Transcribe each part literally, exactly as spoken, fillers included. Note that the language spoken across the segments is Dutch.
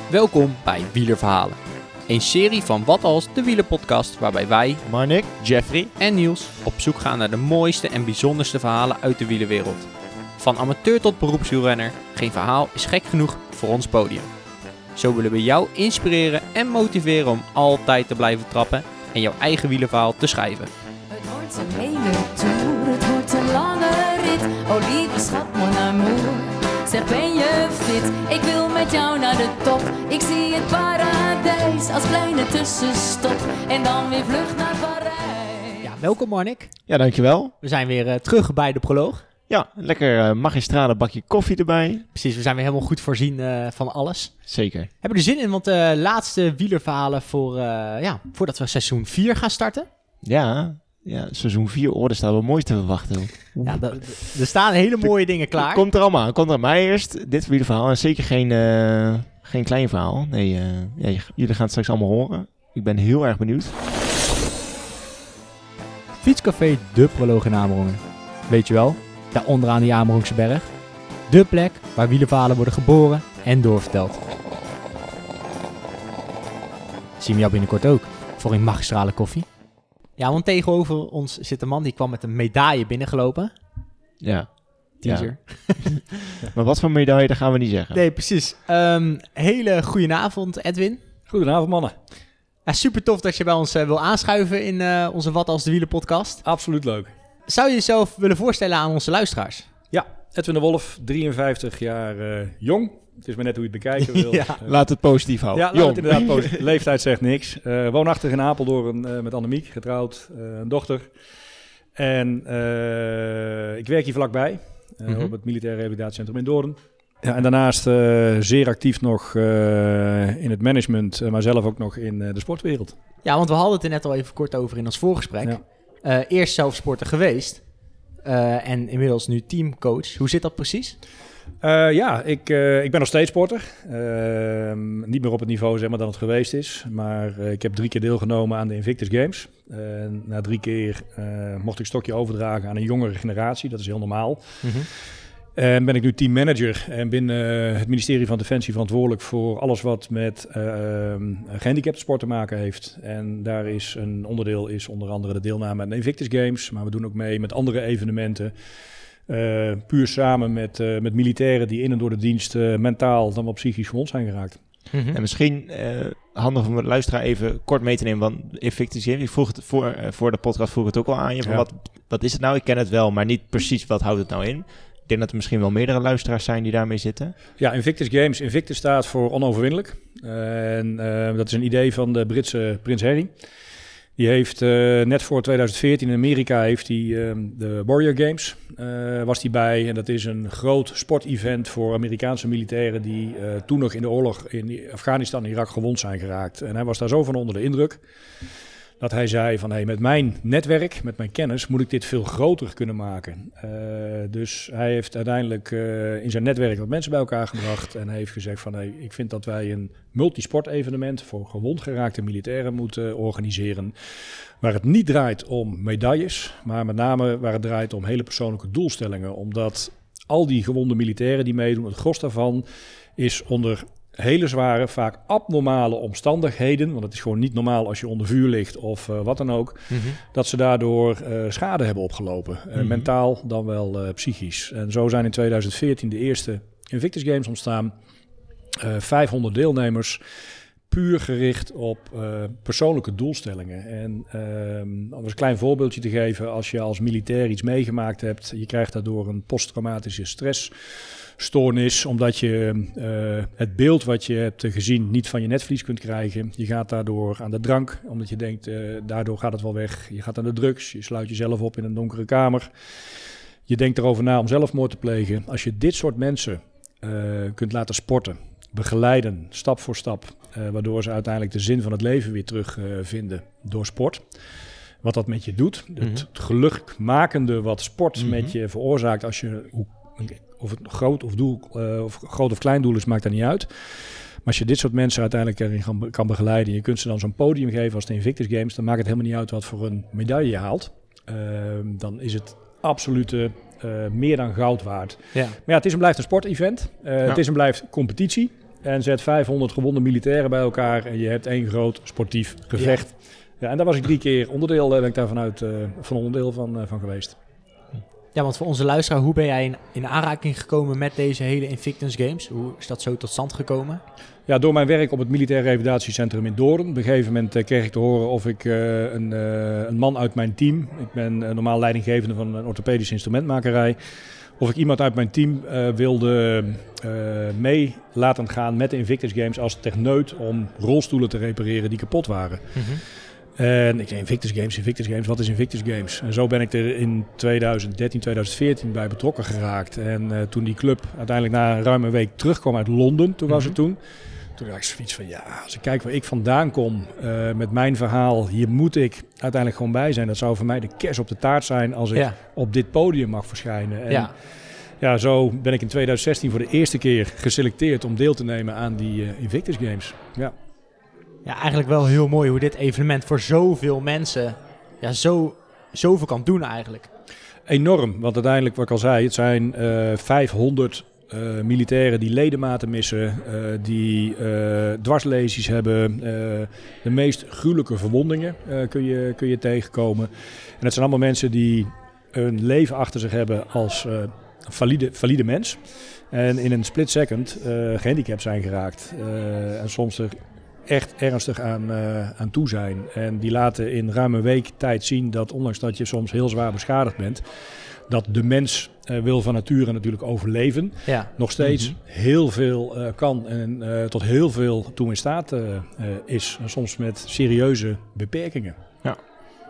Welkom bij Wielerverhalen. Een serie van Wat Als, de wielerpodcast, waarbij wij, Marnik, Jeffrey en Niels op zoek gaan naar de mooiste en bijzonderste verhalen uit de wielerwereld. Van amateur tot beroepswielrenner, geen verhaal is gek genoeg voor ons podium. Zo willen we jou inspireren en motiveren om altijd te blijven trappen en jouw eigen wielerverhaal te schrijven. Het wordt een hele tour, het wordt een lange rit. Oh lieve schat, mon amour, zeg ben je fit? Ik wil met jou naar de top. Ik zie het paradijs als kleine tussenstop. En dan weer vlucht naar Parijs. Ja, welkom Marnik. Ja, dankjewel. We zijn weer uh, terug bij de proloog. Ja, lekker uh, magistrale bakje koffie erbij. Precies, we zijn weer helemaal goed voorzien uh, van alles. Zeker. Hebben we er zin in, want de uh, laatste wielerverhalen voor, uh, ja, voordat we seizoen vier gaan starten. Ja, ja seizoen vier, oh, er staat wel moois te verwachten. Ja, da- d- er staan hele mooie dingen klaar. Komt er allemaal aan. Komt er aan mij eerst. Dit wielerverhaal en zeker geen, uh, geen klein verhaal. Nee, uh, ja, j- jullie gaan het straks allemaal horen. Ik ben heel erg benieuwd. Fietscafé De Proloog in Amerongen. Weet je wel, daar onderaan die Amerongse berg. De plek waar wielerverhalen worden geboren en doorverteld. Zien we jou binnenkort ook voor een magistrale koffie. Ja, want tegenover ons zit een man die kwam met een medaille binnengelopen. Ja. Teaser. Maar wat voor medaille, dat gaan we niet zeggen. Nee, precies. Um, hele goedenavond, Edwin. Goedenavond, mannen. Ja, super tof dat je bij ons uh, wil aanschuiven in uh, onze Wat Als de Wieler podcast. Absoluut leuk. Zou je jezelf willen voorstellen aan onze luisteraars? Ja, Edwin de Wolf, drieënvijftig jaar uh, jong. Het is maar net hoe je het bekijken wil. Ja. Uh, Laat het positief houden. ja, laat het inderdaad positief. Leeftijd zegt niks. Uh, woonachtig in Apeldoorn uh, met Annemiek, getrouwd, uh, een dochter. En uh, ik werk hier vlakbij, uh, Mm-hmm. op het Militair Revalidatiecentrum in Doorn. Ja, en daarnaast uh, zeer actief nog uh, in het management, uh, maar zelf ook nog in uh, de sportwereld. Ja, want we hadden het er net al even kort over in ons voorgesprek. Ja. Uh, eerst zelf sporter geweest uh, en inmiddels nu teamcoach. Hoe zit dat precies? Uh, ja, ik, uh, ik ben nog steeds sporter. Uh, niet meer op het niveau zeg maar, dan het geweest is. Maar uh, ik heb drie keer deelgenomen aan de Invictus Games. Uh, na drie keer uh, mocht ik stokje overdragen aan een jongere generatie. Dat is heel normaal. Mm-hmm. En ben ik nu teammanager en binnen uh, het ministerie van Defensie verantwoordelijk voor alles wat met uh, um, gehandicapte sport te maken heeft. En daar is een onderdeel is onder andere de deelname aan de Invictus Games. Maar we doen ook mee met andere evenementen. Uh, puur samen met, uh, met militairen die in en door de dienst uh, mentaal dan wel psychisch gewond zijn geraakt. Mm-hmm. En misschien uh, handig om de luisteraar even kort mee te nemen. Want Invictus Games, ik vroeg het voor, uh, voor de podcast vroeg het ook al aan je. Van Ja. wat, wat is het nou? Ik ken het wel, maar niet precies wat houdt het nou in. Ik denk dat er misschien wel meerdere luisteraars zijn die daarmee zitten. Ja, Invictus Games. Invictus staat voor onoverwinnelijk. Uh, en uh, dat is een idee van de Britse Prins Harry. Die heeft uh, net voor twintig veertien in Amerika heeft hij uh, de Warrior Games uh, was die bij. En dat is een groot sportevent voor Amerikaanse militairen die uh, toen nog in de oorlog in Afghanistan en Irak gewond zijn geraakt. En hij was daar zo van onder de indruk dat hij zei van hey, met mijn netwerk, met mijn kennis moet ik dit veel groter kunnen maken. Uh, dus hij heeft uiteindelijk uh, in zijn netwerk wat mensen bij elkaar gebracht en heeft gezegd van hey, ik vind dat wij een multisport evenement voor gewond geraakte militairen moeten organiseren. Waar het niet draait om medailles, maar met name waar het draait om hele persoonlijke doelstellingen. Omdat al die gewonde militairen die meedoen, het gros daarvan is onder hele zware, vaak abnormale omstandigheden, want het is gewoon niet normaal als je onder vuur ligt of uh, wat dan ook, Mm-hmm. dat ze daardoor uh, schade hebben opgelopen. Uh, Mhm. Mentaal dan wel uh, psychisch. En zo zijn in twintig veertien de eerste Invictus Games ontstaan. Uh, vijfhonderd deelnemers, puur gericht op uh, persoonlijke doelstellingen. En uh, om eens een klein voorbeeldje te geven, als je als militair iets meegemaakt hebt, je krijgt daardoor een posttraumatische stress stoornis, omdat je uh, het beeld wat je hebt gezien niet van je netvlies kunt krijgen. Je gaat daardoor aan de drank, omdat je denkt, uh, daardoor gaat het wel weg. Je gaat aan de drugs, je sluit jezelf op in een donkere kamer. Je denkt erover na om zelfmoord te plegen. Als je dit soort mensen uh, kunt laten sporten, begeleiden, stap voor stap, uh, waardoor ze uiteindelijk de zin van het leven weer terugvinden uh, door sport. Wat dat met je doet, Mm-hmm. het gelukmakende wat sport Mm-hmm. met je veroorzaakt als je... Hoe, Of het groot of, doel, uh, of groot of klein doel is, maakt dat niet uit. Maar als je dit soort mensen uiteindelijk erin kan, kan begeleiden, je kunt ze dan zo'n podium geven als de Invictus Games, dan maakt het helemaal niet uit wat voor een medaille je haalt. Uh, dan is het absolute uh, meer dan goud waard. Ja. Maar ja, het is en blijft een sportevent. Uh, Ja. Het is en blijft competitie. en zet vijfhonderd gewonde militairen bij elkaar en je hebt één groot sportief gevecht. Ja, ja en daar was ik drie keer onderdeel, ben ik daar vanuit uh, van onderdeel van, uh, van geweest. Ja, want voor onze luisteraar, hoe ben jij in, in aanraking gekomen met deze hele Invictus Games? Hoe is dat zo tot stand gekomen? Ja, door mijn werk op het Militair Revalidatiecentrum in Doorn. Op een gegeven moment uh, kreeg ik te horen of ik uh, een, uh, een man uit mijn team, ik ben uh, normaal leidinggevende van een orthopedische instrumentmakerij, of ik iemand uit mijn team uh, wilde uh, mee laten gaan met de Invictus Games als techneut om rolstoelen te repareren die kapot waren. Mm-hmm. En ik zei Invictus Games, Invictus Games, wat is Invictus Games? En zo ben ik er in twintig dertien, twintig veertien bij betrokken geraakt. En uh, toen die club uiteindelijk na een ruime week terugkwam uit Londen, toen was mm-hmm. het toen. Toen dacht ik zoiets van, ja, als ik kijk waar ik vandaan kom uh, met mijn verhaal, hier moet ik uiteindelijk gewoon bij zijn. Dat zou voor mij de kers op de taart zijn als ik ja. op dit podium mag verschijnen. En ja. ja, zo ben ik in twintig zestien voor de eerste keer geselecteerd om deel te nemen aan die uh, Invictus Games. Ja. Ja, eigenlijk wel heel mooi hoe dit evenement voor zoveel mensen ja, zo, zoveel kan doen eigenlijk. Enorm, want uiteindelijk, wat ik al zei, het zijn uh, vijfhonderd uh, militairen die ledematen missen, uh, die uh, dwarslesies hebben, uh, de meest gruwelijke verwondingen uh, kun, je, kun je tegenkomen. En dat zijn allemaal mensen die een leven achter zich hebben als uh, valide, valide mens. En in een split second uh, gehandicapt zijn geraakt. Uh, en soms er echt ernstig aan, uh, aan toe zijn. En die laten in ruim een week tijd zien dat ondanks dat je soms heel zwaar beschadigd bent, dat de mens uh, wil van nature natuurlijk overleven. Ja. Nog steeds mm-hmm. heel veel uh, kan en uh, tot heel veel toe in staat uh, uh, is. En soms met serieuze beperkingen. Ja.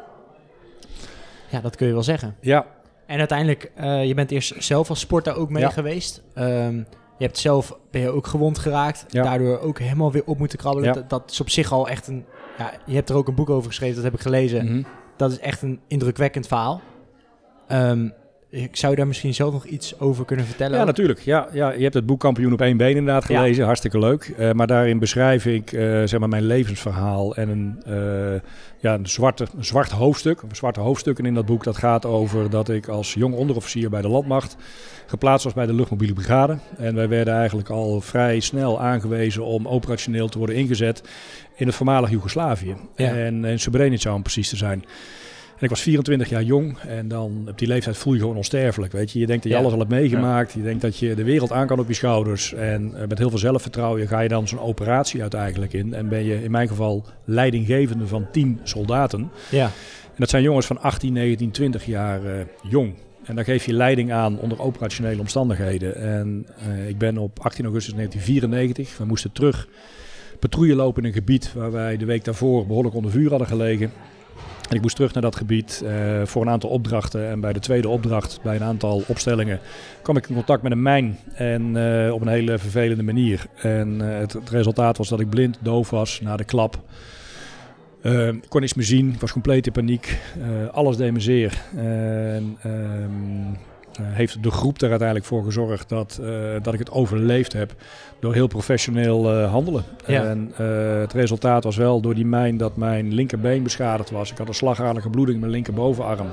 Ja, dat kun je wel zeggen. Ja. En uiteindelijk, uh, je bent eerst zelf als sporter ook mee ja. geweest. Um, Je hebt zelf, ben je ook gewond geraakt. Ja. Daardoor ook helemaal weer op moeten krabbelen. Ja. Dat, dat is op zich al echt een... Ja, je hebt er ook een boek over geschreven, dat heb ik gelezen. Mm-hmm. Dat is echt een indrukwekkend verhaal. Um, ik zou je daar misschien zelf nog iets over kunnen vertellen? Ja, natuurlijk. Ja, ja, je hebt het boek Kampioen op één been inderdaad gelezen. Ja. Hartstikke leuk. Uh, maar daarin beschrijf ik uh, zeg maar mijn levensverhaal en een, uh, ja, een, zwarte, een zwart hoofdstuk. Een zwarte hoofdstukken in dat boek. Dat gaat over dat ik als jong onderofficier bij de landmacht geplaatst was bij de luchtmobiele brigade. En wij werden eigenlijk al vrij snel aangewezen om operationeel te worden ingezet in het voormalig Joegoslavië. Ja. En in Srebrenica om precies te zijn. En ik was vierentwintig jaar jong en dan op die leeftijd voel je gewoon onsterfelijk. Weet je? Je denkt dat je ja. alles al hebt meegemaakt. Ja. Je denkt dat je de wereld aan kan op je schouders. En uh, met heel veel zelfvertrouwen ga je dan zo'n operatie uiteindelijk in. En ben je in mijn geval leidinggevende van tien soldaten. Ja. En dat zijn jongens van achttien, negentien, twintig jaar uh, jong. En daar geef je leiding aan onder operationele omstandigheden. En uh, ik ben op achttien augustus negentien vierennegentig. We moesten terug patrouille lopen in een gebied waar wij de week daarvoor behoorlijk onder vuur hadden gelegen. En ik moest terug naar dat gebied uh, voor een aantal opdrachten. En bij de tweede opdracht, bij een aantal opstellingen, kwam ik in contact met een mijn. En uh, op een hele vervelende manier. En uh, het, het resultaat was dat ik blind, doof was na de klap. Uh, ik kon niets meer zien, ik was compleet in paniek. Uh, alles deed me zeer. En uh, uh, heeft de groep er uiteindelijk voor gezorgd dat, uh, dat ik het overleefd heb door heel professioneel uh, handelen. Ja. En uh, het resultaat was wel door die mijn dat mijn linkerbeen beschadigd was. Ik had een slagaderlijke bloeding in mijn linkerbovenarm.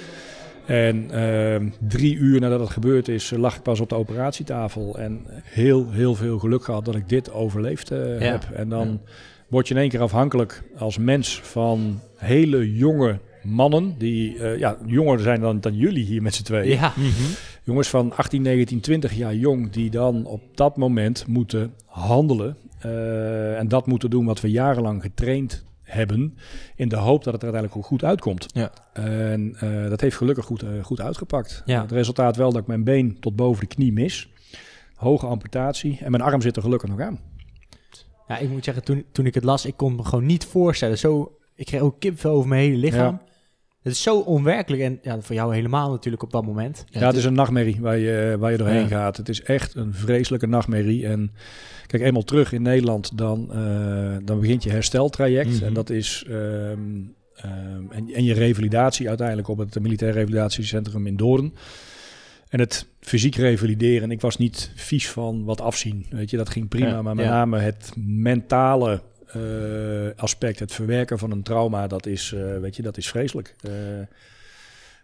En uh, drie uur nadat het gebeurd is, lag ik pas op de operatietafel. En heel, heel veel geluk gehad dat ik dit overleefd uh, ja. heb. En dan ja. word je in één keer afhankelijk als mens van hele jonge mannen. Die uh, ja, jonger zijn dan, dan jullie hier met z'n tweeën. Ja. Mm-hmm. Jongens van achttien, negentien, twintig jaar jong die dan op dat moment moeten handelen. Uh, en dat moeten doen wat we jarenlang getraind hebben. In de hoop dat het er uiteindelijk goed uitkomt. Ja. En uh, dat heeft gelukkig goed, uh, goed uitgepakt. Ja. Het resultaat wel dat ik mijn been tot boven de knie mis. Hoge amputatie. En mijn arm zit er gelukkig nog aan. Ja, ik moet zeggen, toen, toen ik het las, ik kon me gewoon niet voorstellen. Zo, ik kreeg ook kipvel over mijn hele lichaam. Ja. Het is zo onwerkelijk en ja, voor jou helemaal natuurlijk op dat moment. Ja, ja het is een nachtmerrie waar je, waar je doorheen ja. gaat. Het is echt een vreselijke nachtmerrie. En kijk, eenmaal terug in Nederland, dan, uh, dan begint je hersteltraject. Mm-hmm. En dat is um, um, en, en je revalidatie uiteindelijk op het Militair Revalidatiecentrum in Doorn. En het fysiek revalideren. Ik was niet vies van wat afzien. Weet je, dat ging prima. Ja, maar met ja. name het mentale uh, aspect, het verwerken van een trauma, dat is, uh, weet je, dat is vreselijk. Uh,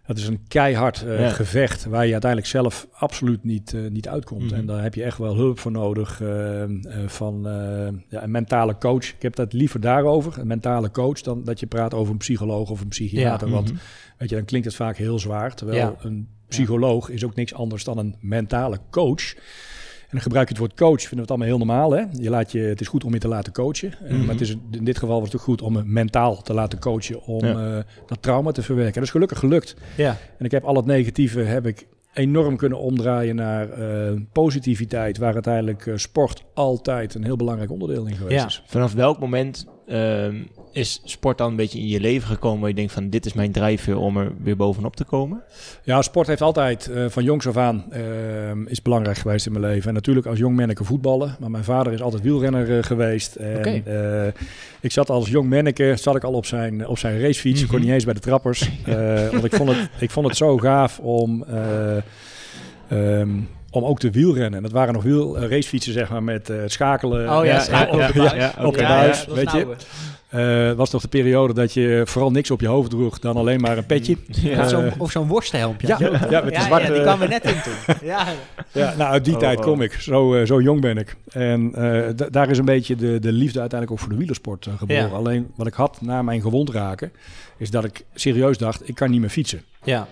Dat is een keihard uh, Ja. gevecht waar je uiteindelijk zelf absoluut niet, uh, niet uitkomt. Mm-hmm. En daar heb je echt wel hulp voor nodig uh, uh, van uh, ja, een mentale coach. Ik heb dat liever daarover, een mentale coach, dan dat je praat over een psycholoog of een psychiater. Ja. Want Mm-hmm. weet je, dan klinkt het vaak heel zwaar. Terwijl Ja. een psycholoog is ook niks anders dan een mentale coach. En dan gebruik je het woord coach, vinden we het allemaal heel normaal. Hè? Je laat je, het is goed om je te laten coachen. Uh, Mm-hmm. Maar het is, in dit geval was het ook goed om me mentaal te laten coachen. Om Ja. uh, dat trauma te verwerken. Dat is gelukkig gelukt. Ja. En ik heb al het negatieve heb ik enorm kunnen omdraaien naar uh, positiviteit. Waar uiteindelijk uh, sport altijd een heel belangrijk onderdeel in geweest Ja. is. Vanaf welk moment uh, is sport dan een beetje in je leven gekomen waar je denkt van dit is mijn drijfveer om er weer bovenop te komen? Ja, sport heeft altijd uh, van jongs af aan uh, is belangrijk geweest in mijn leven. En natuurlijk als jong manneke voetballen. Maar mijn vader is altijd wielrenner uh, geweest. En Oké. uh, ik zat als jong manneke, zat ik al op zijn, op zijn racefiets. Mm-hmm. Ik kon niet eens bij de trappers. Uh, want ik vond, het, ik vond het zo gaaf om... Uh, um, om ook te wielrennen. En dat waren nog wiel, uh, racefietsen, zeg maar, met uh, schakelen. Oh ja, uh, schakelen op, op de buis. ja, op de Ja, buis, ja, dat weet is je. nou, Uh, was toch de periode dat je vooral niks op je hoofd droeg dan alleen maar een petje. Ja. Of Uh, zo'n, of zo'n worstenhelmpje. ja, ja, met de ja, zwarte... ja, die kwamen we net in toen. Ja. Ja, nou, uit die Oh, tijd oh. kom ik. Zo, uh, zo jong ben ik. En uh, d- daar is een beetje de, de liefde uiteindelijk ook voor de wielersport uh, geboren. Ja. Alleen wat ik had na mijn gewond raken, is dat ik serieus dacht, ik kan niet meer fietsen. Ja.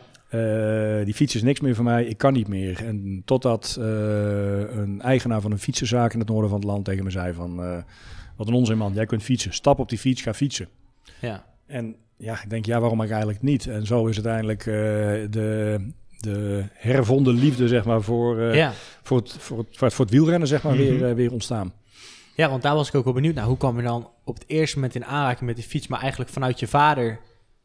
Uh, die fiets is niks meer voor mij, ik kan niet meer. En totdat uh, een eigenaar van een fietsenzaak in het noorden van het land tegen me zei van... Uh, wat een onzin man, jij kunt fietsen. Stap op die fiets, ga fietsen. Ja. En ja, ik denk, ja, waarom eigenlijk niet? En zo is uiteindelijk uh, de, de hervonden liefde, zeg maar, voor, uh, Ja. voor, het, voor, het, voor, het, voor het wielrennen, zeg maar, Mm-hmm. weer, uh, weer ontstaan. Ja, want daar was ik ook wel benieuwd naar. Hoe kwam je dan op het eerste moment in aanraking met die fiets, maar eigenlijk vanuit je vader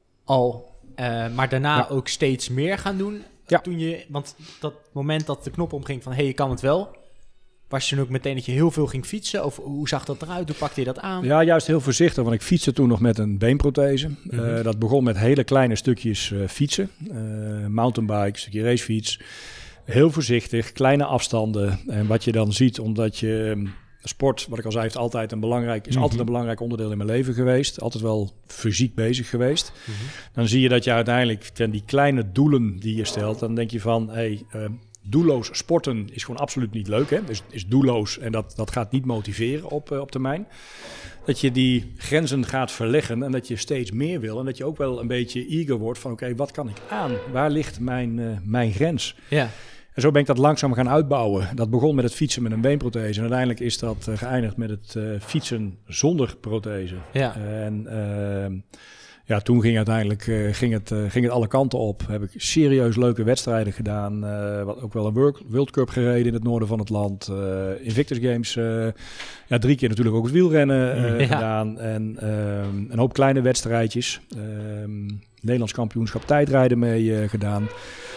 al, uh, maar daarna Ja. ook steeds meer gaan doen? Ja. Toen je, want dat moment dat de knop omging van, hé, hey, je kan het wel, was je toen ook meteen dat je heel veel ging fietsen? Of hoe zag dat eruit? Hoe pakte je dat aan? Ja, juist heel voorzichtig, want ik fietste toen nog met een beenprothese. Mhm. Uh, dat begon met hele kleine stukjes uh, fietsen. Uh, mountainbike, stukje racefiets. Heel voorzichtig, kleine afstanden. En wat je dan ziet, omdat je... Um, sport, wat ik al zei, heeft altijd een belangrijk, is Mhm. altijd een belangrijk onderdeel in mijn leven geweest. Altijd wel fysiek bezig geweest. Mhm. Dan zie je dat je uiteindelijk ten die kleine doelen die je stelt, dan denk je van, hey, uh, doelloos sporten is gewoon absoluut niet leuk. Hè? Is, is doelloos en dat, dat gaat niet motiveren op, uh, op termijn. Dat je die grenzen gaat verleggen en dat je steeds meer wil. En dat je ook wel een beetje eager wordt van, oké, okay, wat kan ik aan? Waar ligt mijn, uh, mijn grens? Ja. En zo ben ik dat langzaam gaan uitbouwen. Dat begon met het fietsen met een beenprothese. En uiteindelijk is dat uh, geëindigd met het uh, fietsen zonder prothese. Ja. En uh, ja, toen ging uiteindelijk uh, ging het, uh, ging het alle kanten op. Heb ik serieus leuke wedstrijden gedaan. Uh, wat ook wel een World, World Cup gereden in het noorden van het land. Uh, Invictus Games. Uh, ja, drie keer natuurlijk ook het wielrennen uh, Ja. gedaan. En uh, een hoop kleine wedstrijdjes. Uh, Nederlands kampioenschap tijdrijden mee uh, gedaan.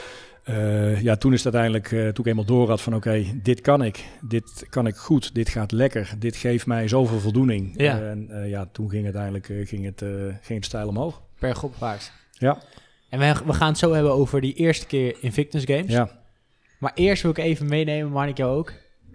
Uh, ja, toen is het uiteindelijk, uh, toen ik eenmaal door had van oké, okay, dit kan ik, dit kan ik goed, dit gaat lekker, dit geeft mij zoveel voldoening. Ja. En uh, ja, toen ging het uiteindelijk uh, ging het, uh, ging het stijl omhoog. Bergopwaarts. Ja. En we, we gaan het zo hebben over die eerste keer Invictus Games. Ja. Maar eerst wil ik even meenemen, Marnik, jou ook.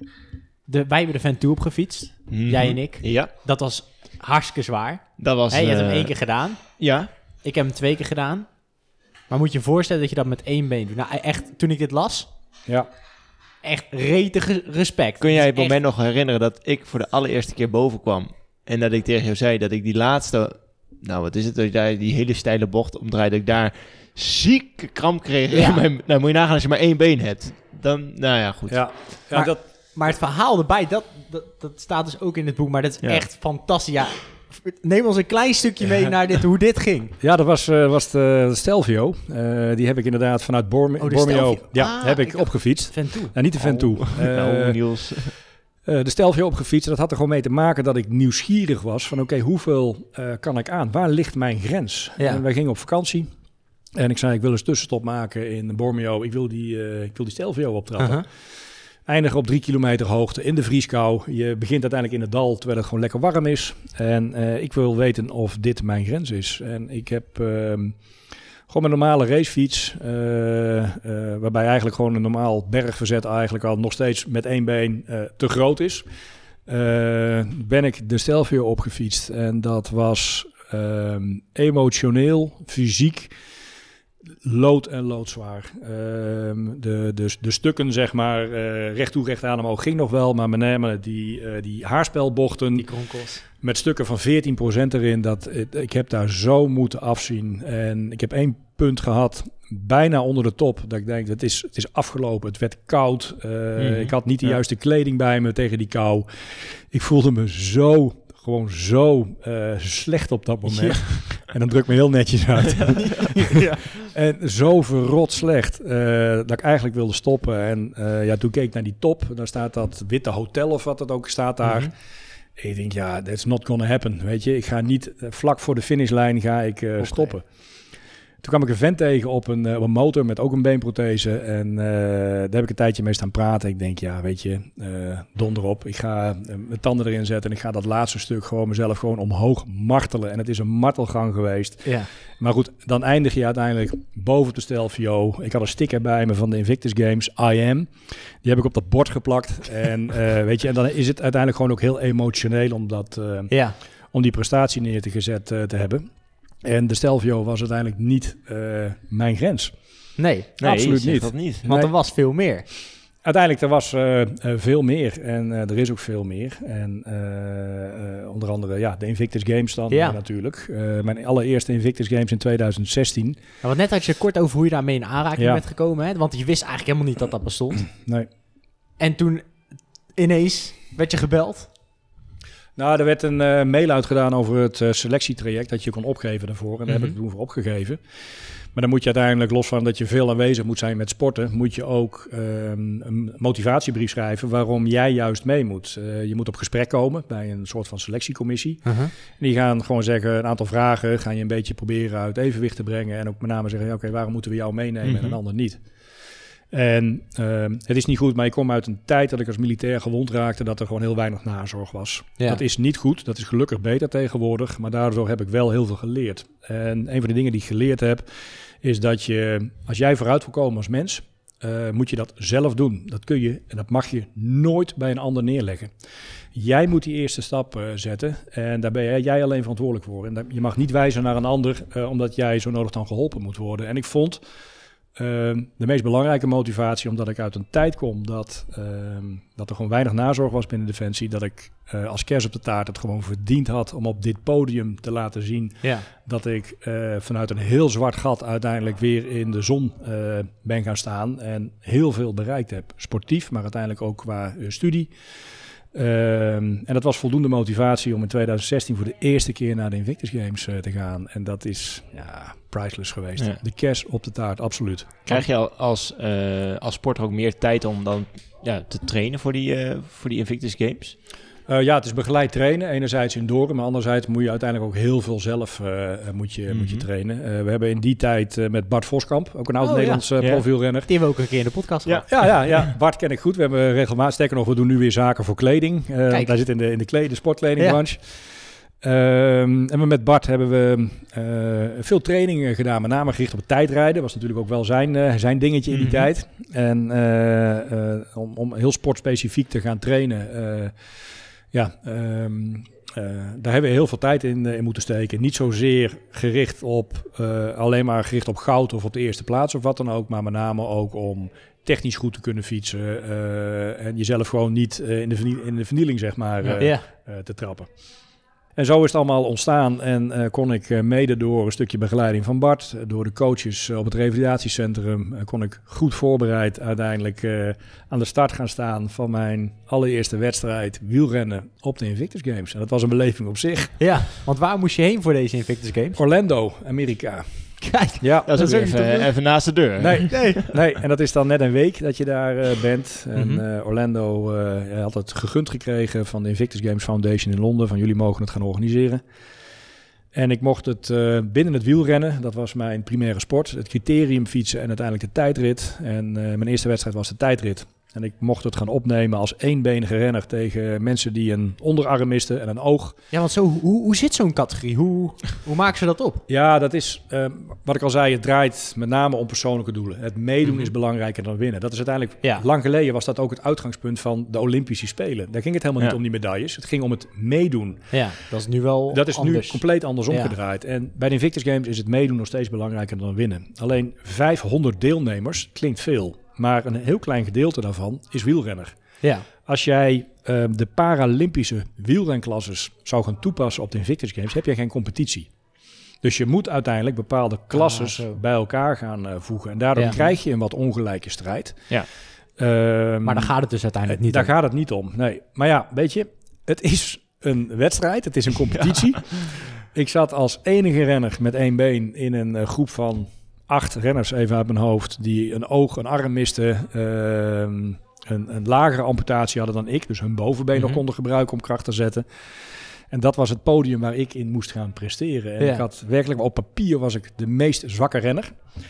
De, wij hebben de Ventoux opgefietst, Mm-hmm. jij en ik. Ja, Dat was hartstikke zwaar. dat was... Hey, je hebt hem uh, één keer gedaan. Ja, Ik heb hem twee keer gedaan. Maar moet je je voorstellen dat je dat met één been doet. Nou, echt, toen ik dit las, Ja. echt retige respect. kun jij het Echt- moment nog herinneren dat ik voor de allereerste keer boven kwam en dat ik tegen jou zei dat ik die laatste, nou wat is het, dat ik daar die hele steile bocht omdraaide, dat ik daar zieke kramp kreeg. Ja. in mijn- nou moet je nagaan als je maar één been hebt. Dan, nou ja, goed. Ja. Ja, Maar- dat, Maar het verhaal erbij, dat, dat, dat staat dus ook in het boek. Maar dat is Ja. echt fantastisch. Ja, neem ons een klein stukje mee naar dit, hoe dit ging. ja, dat was, uh, was de, de Stelvio. Uh, die heb ik inderdaad vanuit Borme- Oh, de Bormio Stelvio. ja, Ah, heb ik, ik dacht- opgefietst. Ventoux. Nou, niet de Ventoux. Oh. Uh, Nou, Niels. Uh, de Stelvio opgefietst. En dat had er gewoon mee te maken dat ik nieuwsgierig was van oké, okay, hoeveel uh, kan ik aan? Waar ligt mijn grens? Ja. En wij gingen op vakantie. En ik zei, ik wil een tussenstop maken in Bormio. Ik wil die, uh, ik wil die Stelvio optrappen. Uh-huh. Eindigen op drie kilometer hoogte in de vrieskou. Je begint uiteindelijk in het dal, terwijl het gewoon lekker warm is. En uh, ik wil weten of dit mijn grens is. En ik heb uh, gewoon mijn normale racefiets, uh, uh, waarbij eigenlijk gewoon een normaal bergverzet eigenlijk al nog steeds met één been uh, te groot is. Uh, ben ik de Stelvio opgefietst. En dat was uh, emotioneel, fysiek. lood en loodzwaar. Uh, de, de, de stukken, zeg maar, uh, recht toe, recht aan omhoog ging nog wel. Maar met name die, uh, die haarspelbochten Die kronkels. met stukken van veertien procent erin. Dat, ik heb daar zo moeten afzien. En ik heb één punt gehad, bijna onder de top. Dat ik denk, het is, het is afgelopen. Het werd koud. Uh, mm-hmm. Ik had niet de ja. juiste kleding bij me tegen die kou. Ik voelde me zo... Gewoon zo uh, slecht op dat moment. Ja. En dan druk ik me heel netjes uit. Ja. Ja. En zo verrot slecht uh, dat ik eigenlijk wilde stoppen. En uh, ja, toen keek ik naar die top. Daar staat dat witte hotel of wat het ook staat daar. Mm-hmm. En ik denk, ja, that's not gonna happen. Weet je, ik ga niet uh, vlak voor de finishlijn ga ik uh, okay. stoppen. Toen kwam ik een vent tegen op een, uh, op een motor met ook een beenprothese. En uh, daar heb ik een tijdje mee staan praten. Ik denk, ja, weet je, uh, donder op. Ik ga uh, mijn tanden erin zetten en ik ga dat laatste stuk gewoon mezelf gewoon omhoog martelen. En het is een martelgang geweest. Ja. Maar goed, dan eindig je uiteindelijk boven op de Stelvio. Ik had een sticker bij me van de Invictus Games, I am. Die heb ik op dat bord geplakt. En uh, weet je, en dan is het uiteindelijk gewoon ook heel emotioneel om, dat, uh, ja. om die prestatie neer te gezet uh, te hebben. En de Stelvio was uiteindelijk niet uh, mijn grens. Nee, nee absoluut niet. Dat niet. Want nee. er was veel meer. Uiteindelijk, er was uh, uh, veel meer. En uh, er is ook veel meer. En uh, uh, onder andere ja, de Invictus Games dan ja. uh, natuurlijk. Uh, mijn allereerste Invictus Games in tweeduizend zestien. Ja, want net had je kort over hoe je daarmee in aanraking ja. bent gekomen. Hè? Want je wist eigenlijk helemaal niet dat dat bestond. Nee. En toen ineens werd je gebeld. Nou, er werd een uh, mail uitgedaan over het uh, selectietraject dat je kon opgeven daarvoor. En daar mm-hmm. heb ik toen voor opgegeven. Maar dan moet je uiteindelijk, los van dat je veel aanwezig moet zijn met sporten, moet je ook um, een motivatiebrief schrijven waarom jij juist mee moet. Uh, je moet op gesprek komen bij een soort van selectiecommissie. Uh-huh. En die gaan gewoon zeggen, een aantal vragen, gaan je een beetje proberen uit evenwicht te brengen. En ook met name zeggen, ja, oké, okay, waarom moeten we jou meenemen mm-hmm. en een ander niet? En uh, het is niet goed, maar ik kom uit een tijd dat ik als militair gewond raakte, dat er gewoon heel weinig nazorg was. Ja. Dat is niet goed, dat is gelukkig beter tegenwoordig, maar daardoor heb ik wel heel veel geleerd. En een van de dingen die ik geleerd heb, is dat je, als jij vooruit wil komen als mens, uh, moet je dat zelf doen. Dat kun je en dat mag je nooit bij een ander neerleggen. Jij moet die eerste stap uh, zetten en daar ben jij alleen verantwoordelijk voor. En dat, je mag niet wijzen naar een ander, uh, omdat jij zo nodig dan geholpen moet worden. En ik vond... Uh, de meest belangrijke motivatie, omdat ik uit een tijd kom dat, uh, dat er gewoon weinig nazorg was binnen Defensie, dat ik uh, als kers op de taart het gewoon verdiend had om op dit podium te laten zien ja. dat ik uh, vanuit een heel zwart gat uiteindelijk weer in de zon uh, ben gaan staan en heel veel bereikt heb. Sportief, maar uiteindelijk ook qua uh, studie. Uh, en dat was voldoende motivatie om in tweeduizend zestien voor de eerste keer naar de Invictus Games uh, te gaan. En dat is ja, priceless geweest. Ja. De kers op de taart, absoluut. Krijg je als, uh, als sporter ook meer tijd om dan ja, te trainen voor die, uh, voor die Invictus Games? Uh, ja, het is begeleid trainen. Enerzijds indoor, maar anderzijds moet je uiteindelijk ook heel veel zelf uh, moet je, mm-hmm. moet je trainen. Uh, we hebben in die tijd uh, met Bart Voskamp, ook een oud oh, Nederlands ja. uh, profielrenner. Die hebben we ook een keer in de podcast ja. gehad. Ja, ja, ja, Bart ken ik goed. We hebben regelmatig, sterker nog, we doen nu weer zaken voor kleding. Uh, daar zit in de, in de, kleden, de sportkledingbranche. Ja. Um, en met Bart hebben we uh, veel trainingen gedaan, met name gericht op het tijdrijden. Dat was natuurlijk ook wel zijn, uh, zijn dingetje in die mm-hmm. tijd. En uh, uh, om, om heel sportspecifiek te gaan trainen... Uh, Ja, um, uh, daar hebben we heel veel tijd in, uh, in moeten steken. Niet zozeer gericht op, uh, alleen maar gericht op goud of op de eerste plaats of wat dan ook. Maar met name ook om technisch goed te kunnen fietsen. Uh, en jezelf gewoon niet uh, in, de vernie- in de vernieling, zeg maar, uh, ja. uh, te trappen. En zo is het allemaal ontstaan en uh, kon ik uh, mede door een stukje begeleiding van Bart, uh, door de coaches uh, op het revalidatiecentrum, uh, kon ik goed voorbereid uiteindelijk uh, aan de start gaan staan van mijn allereerste wedstrijd wielrennen op de Invictus Games. En dat was een beleving op zich. Ja, want waar moest je heen voor deze Invictus Games? Orlando, Amerika. Kijk, ja, dat is ook even, even naast de deur. Nee, nee, nee, en dat is dan net een week dat je daar uh, bent. En mm-hmm. uh, Orlando uh, had het gegund gekregen van de Invictus Games Foundation in Londen. Van jullie mogen het gaan organiseren. En ik mocht het uh, binnen het wielrennen, dat was mijn primaire sport. Het criterium fietsen en uiteindelijk de tijdrit. En uh, mijn eerste wedstrijd was de tijdrit. En ik mocht het gaan opnemen als eenbenige renner tegen mensen die een onderarm misten en een oog. Ja, want zo, hoe, hoe zit zo'n categorie? Hoe, hoe maken ze dat op? Ja, dat is uh, wat ik al zei. Het draait met name om persoonlijke doelen. Het meedoen Mhm. is belangrijker dan winnen. Dat is uiteindelijk, Ja. lang geleden was dat ook het uitgangspunt van de Olympische Spelen. Daar ging het helemaal Ja. niet om die medailles. Het ging om het meedoen. Ja, dat is nu wel Dat is anders. nu compleet andersom Ja. gedraaid. En bij de Invictus Games is het meedoen nog steeds belangrijker dan winnen. Alleen vijfhonderd deelnemers klinkt veel. Maar een heel klein gedeelte daarvan is wielrenner. Ja. Als jij uh, de Paralympische wielrenklasses zou gaan toepassen op de Invictus Games, heb je geen competitie. Dus je moet uiteindelijk bepaalde klasses Ah, zo. bij elkaar gaan uh, voegen. En daardoor Ja. krijg je een wat ongelijke strijd. Ja. Um, Maar daar gaat het dus uiteindelijk niet Daar om. gaat het niet om, nee. Maar ja, weet je, het is een wedstrijd, het is een competitie. Ja. Ik zat als enige renner met één been in een uh, groep van acht renners, even uit mijn hoofd, die een oog, een arm misten, uh, een, een lagere amputatie hadden dan ik, dus hun bovenbeen mm-hmm. nog konden gebruiken om kracht te zetten. En dat was het podium waar ik in moest gaan presteren. En Ja. ik had werkelijk, op papier was ik de meest zwakke renner.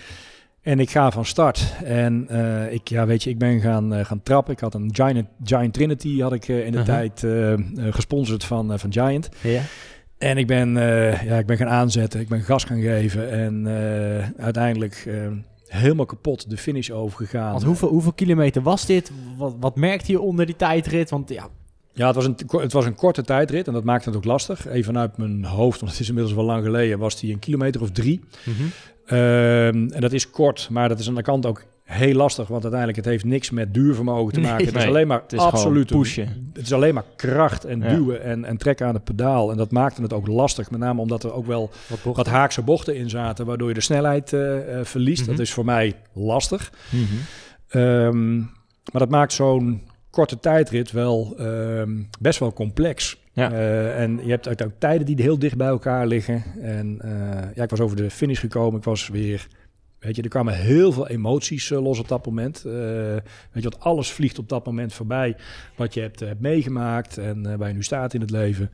En ik ga van start. En uh, ik, ja, weet je, ik ben gaan, uh, gaan trappen. Ik had een Giant, Giant Trinity had ik uh, in de uh-huh. tijd uh, uh, gesponsord van, uh, van Giant. Ja. En ik ben, uh, ja, ik ben gaan aanzetten. Ik ben gas gaan geven. En uh, uiteindelijk uh, helemaal kapot de finish overgegaan. Want hoeveel, hoeveel kilometer was dit? Wat, wat merkte je onder die tijdrit? Want ja... Ja, het was, een, het was een korte tijdrit en dat maakte het ook lastig. Even vanuit mijn hoofd, want het is inmiddels wel lang geleden, was die een kilometer of drie. Mm-hmm. Um, en dat is kort, maar dat is aan de kant ook heel lastig, want uiteindelijk het heeft niks met duurvermogen te maken. Nee, het is nee, alleen maar het is absoluut pushen. Het is alleen maar kracht en Ja. duwen en, en trekken aan het pedaal. En dat maakte het ook lastig, met name omdat er ook wel wat, wat haakse bochten in zaten, waardoor je de snelheid uh, uh, verliest. Mm-hmm. Dat is voor mij lastig. Mm-hmm. Um, maar dat maakt zo'n korte tijdrit wel um, best wel complex. Ja. Uh, en je hebt ook tijden die heel dicht bij elkaar liggen. En uh, ja, ik was over de finish gekomen. Ik was weer, weet je, er kwamen heel veel emoties uh, los op dat moment. Uh, weet je, want alles vliegt op dat moment voorbij wat je hebt, uh, hebt meegemaakt en uh, waar je nu staat in het leven.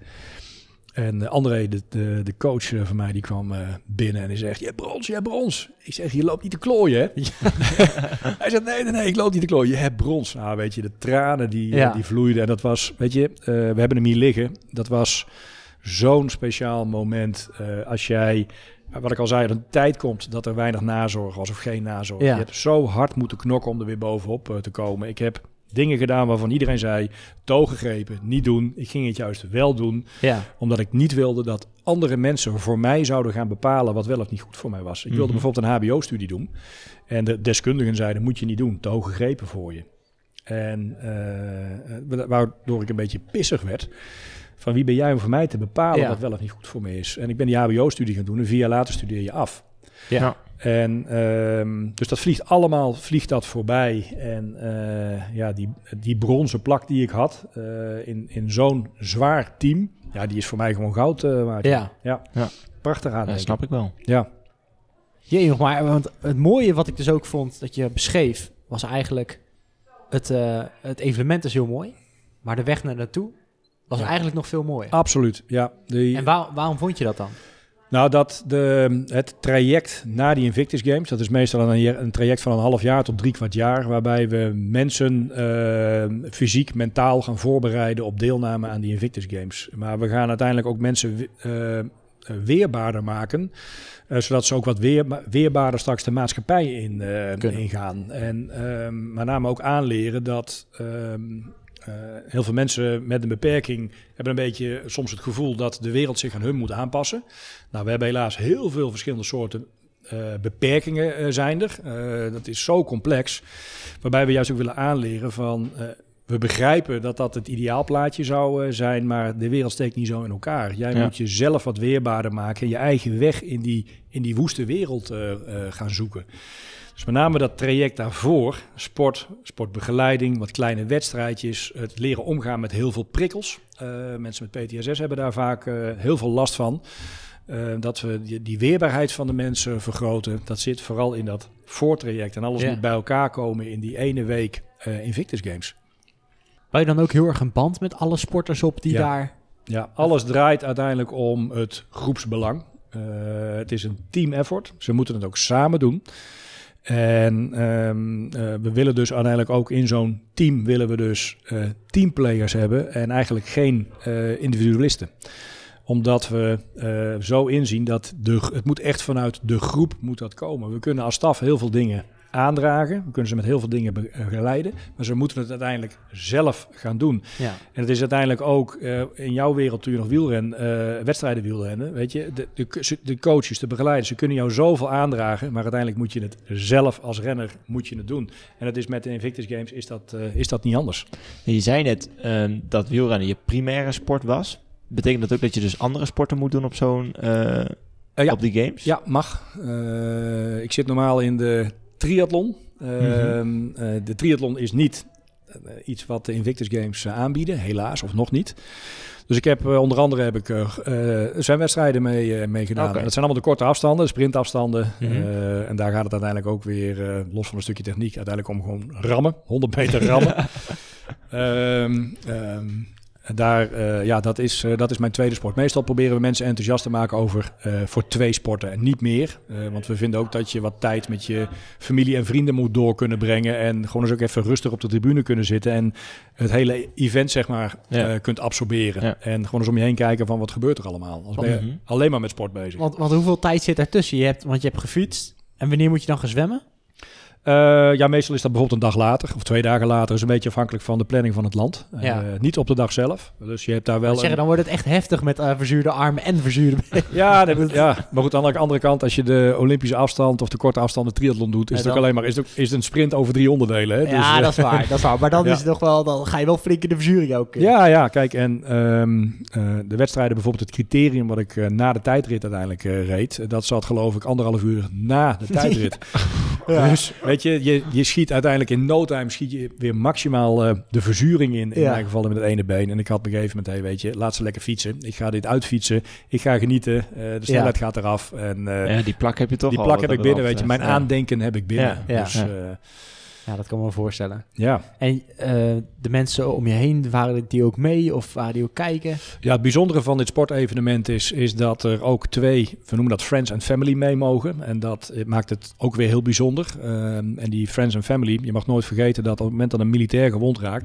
En uh, André, de, de, de coach uh, van mij, die kwam uh, binnen en die zegt, je hebt brons, je hebt brons. Ik zeg, je loopt niet te klooien, hè? Ja. Hij zegt, nee, nee, nee, ik loop niet te klooien. Je hebt brons. Nou, weet je, de tranen die, ja. uh, die vloeiden. En dat was, weet je, uh, we hebben hem hier liggen. Dat was zo'n speciaal moment. Uh, als jij, wat ik al zei, er een tijd komt dat er weinig nazorg was of geen nazorg. Ja. Je hebt zo hard moeten knokken om er weer bovenop uh, te komen. Ik heb dingen gedaan waarvan iedereen zei, toegegrepen, niet doen. Ik ging het juist wel doen, ja. omdat ik niet wilde dat andere mensen voor mij zouden gaan bepalen wat wel of niet goed voor mij was. Ik wilde mm-hmm. bijvoorbeeld een H B O-studie doen. En de deskundigen zeiden, moet je niet doen, te hoog gegrepen voor je. En uh, waardoor ik een beetje pissig werd. Van wie ben jij om voor mij te bepalen ja. wat wel of niet goed voor me is. En ik ben die H B O-studie gaan doen en vier jaar later studeer je af. Ja. En um, dus dat vliegt allemaal, vliegt dat voorbij. En uh, ja, die, die bronzen plak die ik had uh, in, in zo'n zwaar team, ja, die is voor mij gewoon goud uh, waard. Ja. Ja. Ja. Prachtig aan. Dat snap ik wel. Ja. Jee, maar want het mooie wat ik dus ook vond dat je beschreef, was eigenlijk het, uh, het evenement is heel mooi, maar de weg naar naartoe was ja. eigenlijk nog veel mooier. Absoluut, ja. Die... En waar, waarom vond je dat dan? Nou, dat de, het traject na die Invictus Games, dat is meestal een, een traject van een half jaar tot drie kwart jaar, waarbij we mensen uh, fysiek, mentaal gaan voorbereiden op deelname aan die Invictus Games. Maar we gaan uiteindelijk ook mensen uh, weerbaarder maken, uh, zodat ze ook wat weer, weerbaarder straks de maatschappij in, uh, ingaan. En uh, met name ook aanleren dat... Uh, Uh, heel veel mensen met een beperking hebben een beetje soms het gevoel dat de wereld zich aan hun moet aanpassen. Nou, we hebben helaas heel veel verschillende soorten uh, beperkingen uh, zijn er. Uh, dat is zo complex, waarbij we juist ook willen aanleren van... Uh, we begrijpen dat dat het ideaalplaatje zou uh, zijn, maar de wereld steekt niet zo in elkaar. Jij ja. moet jezelf wat weerbaarder maken en je eigen weg in die, in die woeste wereld uh, uh, gaan zoeken. Dus met name dat traject daarvoor, sport, sportbegeleiding, wat kleine wedstrijdjes, het leren omgaan met heel veel prikkels. Uh, mensen met P T S S hebben daar vaak uh, heel veel last van. Uh, dat we die, die weerbaarheid van de mensen vergroten, dat zit vooral in dat voortraject. En alles ja. moet bij elkaar komen in die ene week uh, Invictus Games. Bouw je dan ook heel erg een band met alle sporters op die ja. daar... Ja, alles draait uiteindelijk om het groepsbelang. Uh, het is een team effort, ze moeten het ook samen doen. En um, uh, we willen dus uiteindelijk ook in zo'n team willen we dus uh, teamplayers hebben en eigenlijk geen uh, individualisten. Omdat we uh, zo inzien dat de, het moet echt vanuit de groep moet dat komen. We kunnen als staf heel veel dingen aandragen. We kunnen ze met heel veel dingen begeleiden. Maar ze moeten het uiteindelijk zelf gaan doen. Ja. En het is uiteindelijk ook uh, in jouw wereld toen je nog wielren, uh, wedstrijden wielrennen. Weet je, de, de, de coaches, de begeleiders, ze kunnen jou zoveel aandragen. Maar uiteindelijk moet je het zelf als renner moet je het doen. En dat is met de Invictus Games is dat, uh, is dat niet anders. Je zei net uh, dat wielrennen je primaire sport was. Betekent dat ook dat je dus andere sporten moet doen op zo'n uh, uh, ja. op die games? Ja, mag. Uh, ik zit normaal in de triathlon. Uh, mm-hmm. uh, de triathlon is niet uh, iets wat de Invictus Games uh, aanbieden, helaas, of nog niet. Dus ik heb uh, onder andere heb ik uh, uh, zwemwedstrijden mee, uh, mee gedaan. Okay. Dat zijn allemaal de korte afstanden, de sprintafstanden. Mm-hmm. Uh, en daar gaat het uiteindelijk ook weer, uh, los van een stukje techniek, uiteindelijk om gewoon rammen, honderd meter rammen. um, um, Daar, uh, ja, dat is, uh, dat is mijn tweede sport. Meestal proberen we mensen enthousiast te maken over uh, voor twee sporten en niet meer. Uh, want we vinden ook dat je wat tijd met je familie en vrienden moet door kunnen brengen. En gewoon eens ook even rustig op de tribune kunnen zitten. En het hele event, zeg maar, ja. uh, kunt absorberen. Ja. En gewoon eens om je heen kijken van wat gebeurt er allemaal. Als ben je mm-hmm. alleen maar met sport bezig. Want, want hoeveel tijd zit ertussen? Je hebt, want je hebt gefietst. En wanneer moet je dan gaan zwemmen? Uh, ja, meestal is dat bijvoorbeeld een dag later of twee dagen later. Dat is een beetje afhankelijk van de planning van het land. Ja. Uh, niet op de dag zelf. Dus je hebt daar wel. Zeggen, een... Dan wordt het echt heftig met uh, verzuurde armen en verzuurde benen. Ja, dat, ja, maar goed, aan de andere kant, als je de Olympische afstand of de korte afstand de triathlon doet, is ja, het ook alleen maar is het, ook, is het een sprint over drie onderdelen. Hè? Ja, dus, dat is waar, dat is waar. Maar dan ja. is het nog wel, dan ga je wel flink in de verzuring ook. Ja, ja, kijk, en um, uh, de wedstrijden, bijvoorbeeld het criterium wat ik uh, na de tijdrit uiteindelijk uh, reed, dat zat geloof ik anderhalf uur na de tijdrit. Ja. Dus weet je, je, je schiet uiteindelijk in no time schiet je weer maximaal uh, de verzuring in. In ja. mijn geval met het ene been. En ik had op een gegeven moment, hey, weet je, laat ze lekker fietsen. Ik ga dit uitfietsen. Ik ga genieten. Uh, de snelheid ja. gaat eraf. En, uh, ja, die plak heb je toch Die al plak heb ik binnen, weet je. Mijn ja. aandenken heb ik binnen. Ja, ja. Dus, uh, ja, dat kan me wel voorstellen. Ja. En uh, de mensen om je heen, waren die ook mee of waren die ook kijken? Ja, het bijzondere van dit sportevenement is, is dat er ook twee, we noemen dat friends and family mee mogen. En dat maakt het ook weer heel bijzonder. Uh, en die friends and family, je mag nooit vergeten dat op het moment dat een militair gewond raakt,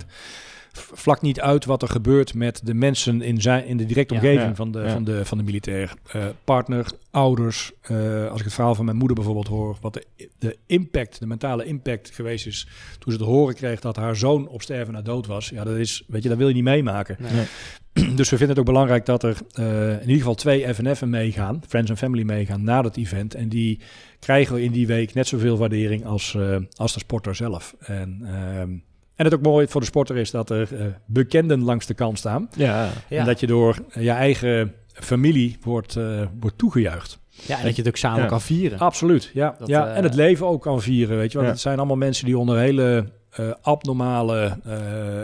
vlak niet uit wat er gebeurt met de mensen in, zijn, in de directe omgeving ja, ja, van, de, ja. van, de, van de militair. Uh, partner, ouders. Uh, als ik het verhaal van mijn moeder bijvoorbeeld hoor, wat de, de impact, de mentale impact geweest is toen ze te horen kreeg dat haar zoon op sterven na dood was. Ja, dat is, weet je, dat wil je niet meemaken. Nee. Nee. Dus we vinden het ook belangrijk dat er uh, in ieder geval twee F N F'en meegaan, Friends and Family meegaan, na dat event. En die krijgen we in die week net zoveel waardering als, uh, als de sporter zelf. En... Uh, En het ook mooi voor de sporter is dat er uh, bekenden langs de kant staan. Ja, ja. En dat je door uh, je eigen familie wordt, uh, wordt toegejuicht. Ja, en dat je het ook samen ja. kan vieren. Absoluut, ja. Dat, ja. Uh, en het leven ook kan vieren, weet je. Want ja. het zijn allemaal mensen die onder hele uh, abnormale uh,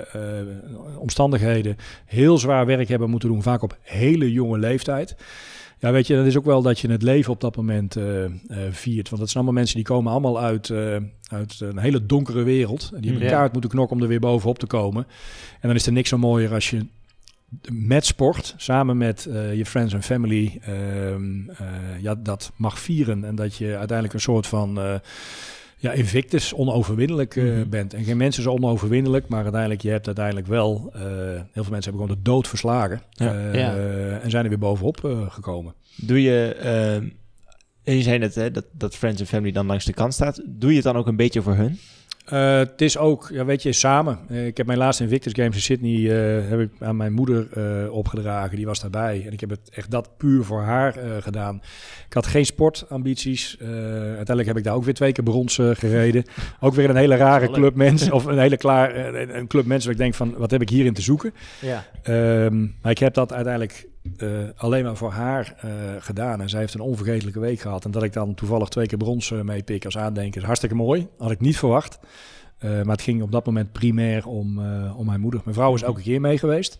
uh, omstandigheden heel zwaar werk hebben moeten doen. Vaak op hele jonge leeftijd. Ja, weet je, dat is ook wel dat je het leven op dat moment uh, uh, viert. Want dat zijn allemaal mensen die komen allemaal uit, uh, uit een hele donkere wereld. En die hebben ja. kaart moeten knokken om er weer bovenop te komen. En dan is er niks zo mooier als je met sport, samen met uh, je friends en family, uh, uh, ja, dat mag vieren. En dat je uiteindelijk een soort van... Uh, Ja, Invictus onoverwinnelijk uh, mm-hmm. bent. En geen mensen zo onoverwinnelijk, maar uiteindelijk, je hebt uiteindelijk wel... Uh, heel veel mensen hebben gewoon de dood verslagen. Ja. Uh, ja. uh, en zijn er weer bovenop uh, gekomen. Doe je... Uh, en je zei net hè, dat, dat Friends and Family dan langs de kant staat. Doe je het dan ook een beetje voor hun? Uh, het is ook, ja, weet je, samen. Uh, ik heb mijn laatste Invictus Games in Sydney uh, heb ik aan mijn moeder uh, opgedragen. Die was daarbij. En ik heb het echt dat puur voor haar uh, gedaan. Ik had geen sportambities. Uh, uiteindelijk heb ik daar ook weer twee keer brons uh, gereden. Ook weer een hele rare club mensen. Of een hele klaar uh, een club mensen waar ik denk van, wat heb ik hierin te zoeken? Ja. Um, maar ik heb dat uiteindelijk uh, alleen maar voor haar uh, gedaan. En zij heeft een onvergetelijke week gehad. En dat ik dan toevallig twee keer brons uh, meepik als aandenken is hartstikke mooi. Had ik niet verwacht. Uh, maar het ging op dat moment primair om, uh, om mijn moeder. Mijn vrouw is elke keer mee geweest.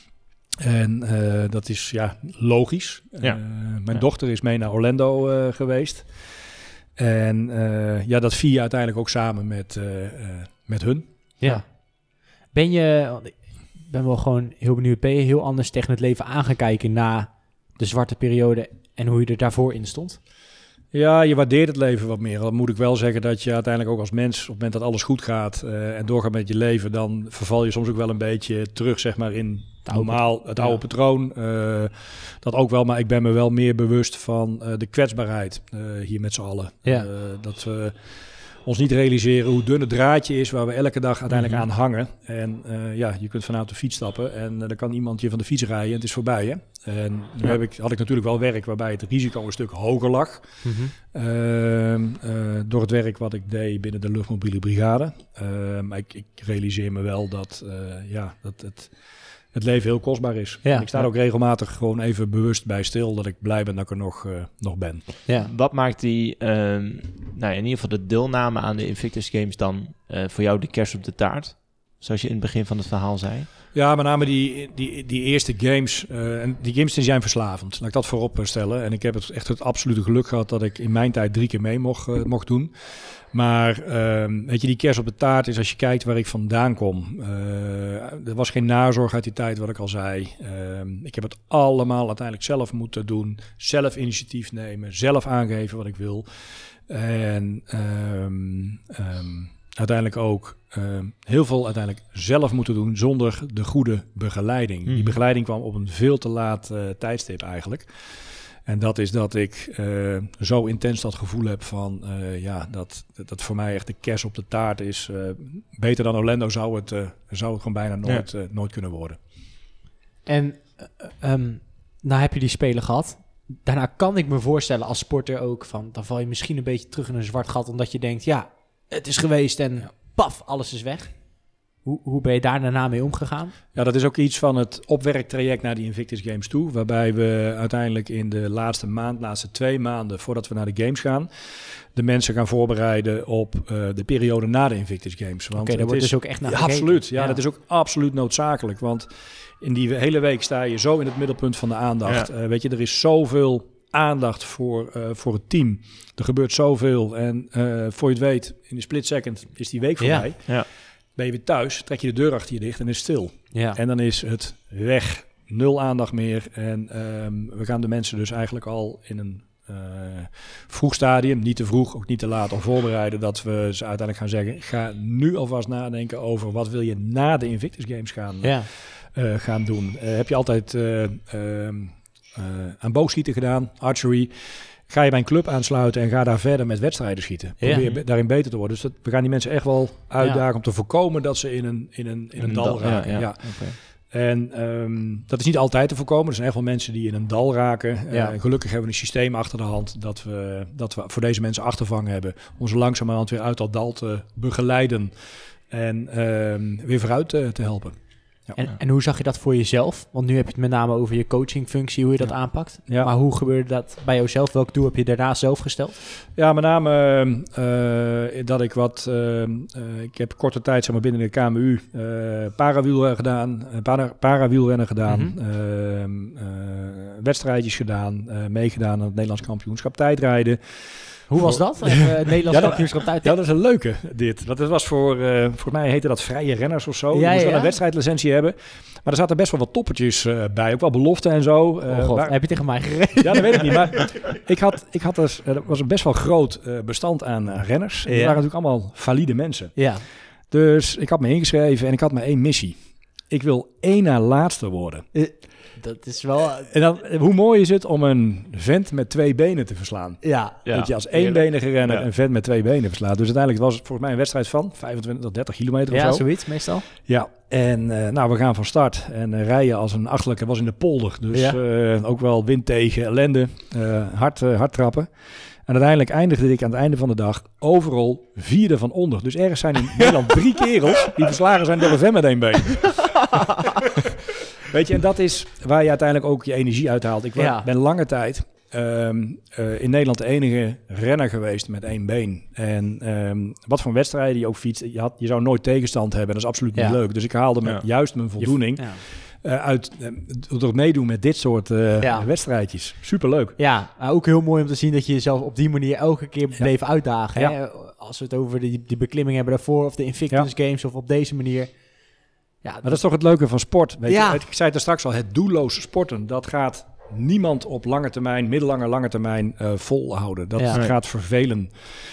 En uh, dat is ja logisch. Ja. Uh, mijn ja. dochter is mee naar Orlando uh, geweest. En uh, ja, dat vier je uiteindelijk ook samen met, uh, uh, met hun. Ja. ja. Ben je, ik ben wel gewoon heel benieuwd, ben je heel anders tegen het leven aan gaan kijken na de zwarte periode en hoe je er daarvoor in stond? Ja, je waardeert het leven wat meer. Dan moet ik wel zeggen dat je uiteindelijk ook als mens, op het moment dat alles goed gaat uh, en doorgaat met je leven, dan verval je soms ook wel een beetje terug, zeg maar, in het normaal, het oude ja. patroon. Uh, dat ook wel, maar ik ben me wel meer bewust van uh, de kwetsbaarheid uh, hier met z'n allen. Ja. Uh, dat we ons niet realiseren hoe dun het draadje is waar we elke dag uiteindelijk mm-hmm. aan hangen. En uh, ja, je kunt vanuit de fiets stappen en uh, dan kan iemand je van de fiets rijden en het is voorbij, hè? En nu ja. heb ik, had ik natuurlijk wel werk waarbij het risico een stuk hoger lag. Mm-hmm. Uh, uh, door het werk wat ik deed binnen de luchtmobiele brigade. Uh, maar ik, ik realiseer me wel dat, uh, ja, dat het, het leven heel kostbaar is. Ja. En ik sta er ook regelmatig gewoon even bewust bij stil dat ik blij ben dat ik er nog, uh, nog ben. Ja. Wat maakt die, uh, nou in ieder geval de deelname aan de Invictus Games dan uh, voor jou de kers op de taart? Zoals je in het begin van het verhaal zei. Ja, met name die, die, die eerste games. Uh, en die games die zijn verslavend. Laat ik dat voorop stellen. En ik heb het echt het absolute geluk gehad dat ik in mijn tijd drie keer mee mocht, uh, mocht doen. Maar uh, weet je, die kers op de taart is als je kijkt waar ik vandaan kom. Uh, er was geen nazorg uit die tijd, wat ik al zei. Uh, ik heb het allemaal uiteindelijk zelf moeten doen. Zelf initiatief nemen. Zelf aangeven wat ik wil. En um, um, uiteindelijk ook uh, heel veel uiteindelijk zelf moeten doen zonder de goede begeleiding. Mm. Die begeleiding kwam op een veel te laat uh, tijdstip eigenlijk. En dat is dat ik uh, zo intens dat gevoel heb van, uh, ja, dat, dat voor mij echt de kers op de taart is. Uh, beter dan Orlando zou het, uh, zou het gewoon bijna nooit, ja. uh, nooit kunnen worden. En uh, um, nou heb je die spelen gehad. Daarna kan ik me voorstellen als sporter ook van, dan val je misschien een beetje terug in een zwart gat, omdat je denkt, ja, het is geweest en ja. paf, alles is weg. Hoe, hoe ben je daar daarna mee omgegaan? Ja, dat is ook iets van het opwerktraject naar die Invictus Games toe. Waarbij we uiteindelijk in de laatste maand, laatste twee maanden voordat we naar de Games gaan, de mensen gaan voorbereiden op uh, de periode na de Invictus Games. Oké, okay, daar wordt dus ook echt naar ja, gekeken. Absoluut, ja, ja, dat is ook absoluut noodzakelijk. Want in die hele week sta je zo in het middelpunt van de aandacht. Ja. Uh, weet je, er is zoveel aandacht voor, uh, voor het team. Er gebeurt zoveel. En uh, voor je het weet, in een split second is die week voorbij. Ja. Ja. Ben je weer thuis, trek je de deur achter je dicht en is het stil. Ja. En dan is het weg. Nul aandacht meer. En um, we gaan de mensen dus eigenlijk al in een uh, vroeg stadium, niet te vroeg, ook niet te laat, om voorbereiden dat we ze uiteindelijk gaan zeggen, ga nu alvast nadenken over wat wil je na de Invictus Games gaan, ja. uh, gaan doen. Uh, heb je altijd uh, uh, uh, aan boogschieten gedaan, archery. Ga je bij een club aansluiten en ga daar verder met wedstrijden schieten. Probeer ja. daarin beter te worden. Dus dat, we gaan die mensen echt wel uitdagen ja. om te voorkomen dat ze in een, in een, in een, een dal, dal raken. Ja, ja. Ja. Okay. En um, dat is niet altijd te voorkomen. Er zijn echt wel mensen die in een dal raken. Ja. Uh, gelukkig hebben we een systeem achter de hand dat we, dat we voor deze mensen achtervang hebben. Om ze langzamerhand weer uit dat dal te begeleiden en um, weer vooruit te, te helpen. Ja. En, en hoe zag je dat voor jezelf? Want nu heb je het met name over je coachingfunctie, hoe je dat ja. aanpakt. Ja. Maar hoe gebeurde dat bij jouzelf? Welk doel heb je daarna zelf gesteld? Ja, met name uh, dat ik wat... Uh, uh, ik heb korte tijd zeg maar, binnen de K M U uh, parawielrennen gedaan, uh, para, parawielrennen gedaan, mm-hmm. uh, uh, wedstrijdjes gedaan, uh, meegedaan aan het Nederlands kampioenschap tijdrijden. Hoe was dat? Uh, Nederlands kampioenschap tijd. Ja, dat is een leuke, dit. Dat was voor, uh, voor mij heette dat vrije renners of zo. Ja, je moest ja, wel ja. een wedstrijdlicentie hebben. Maar er zaten best wel wat toppertjes uh, bij. Ook wel beloften en zo. Uh, oh God, waar... heb je tegen mij gereden? Ja, dat weet ik niet. Maar ik had, ik had dus, er was een best wel groot uh, bestand aan uh, renners. En ja. die waren natuurlijk allemaal valide mensen. Ja. Dus ik had me ingeschreven en ik had maar één missie. Ik wil één na laatste worden. Uh. Dat is wel... En dan, hoe mooi is het om een vent met twee benen te verslaan? Ja. ja. Dat je als eenbenige renner ja. een vent met twee benen verslaat. Dus uiteindelijk was het volgens mij een wedstrijd van vijfentwintig tot dertig kilometer ja, of zo. Ja, zoiets meestal. Ja, en uh, nou, we gaan van start. En uh, rijden als een achterlijke was in de polder. Dus ja. uh, ook wel wind tegen, ellende, uh, hard, uh, hard trappen. En uiteindelijk eindigde ik aan het einde van de dag overal vierde van onder. Dus ergens zijn in Nederland drie kerels die verslagen zijn door een vent met één been. Weet je, en dat is waar je uiteindelijk ook je energie uithaalt. Ik ja. ben lange tijd um, uh, in Nederland de enige renner geweest met één been. En um, wat voor wedstrijden je ook fietst, je, had, je zou nooit tegenstand hebben. Dat is absoluut niet ja. leuk. Dus ik haalde met ja. juist mijn voldoening ja. uh, uit uh, door het meedoen met dit soort uh, ja. wedstrijdjes. Superleuk. Ja, uh, ook heel mooi om te zien dat je jezelf op die manier elke keer bleef ja. uitdagen. Ja. Hè? Als we het over die, die beklimming hebben daarvoor of de Invictus ja. Games of op deze manier... Ja, maar dat is toch het leuke van sport. Weet ja. je? Ik zei het er straks al, het doelloze sporten, dat gaat niemand op lange termijn, middellange, lange termijn uh, volhouden. Dat Ja. gaat vervelen.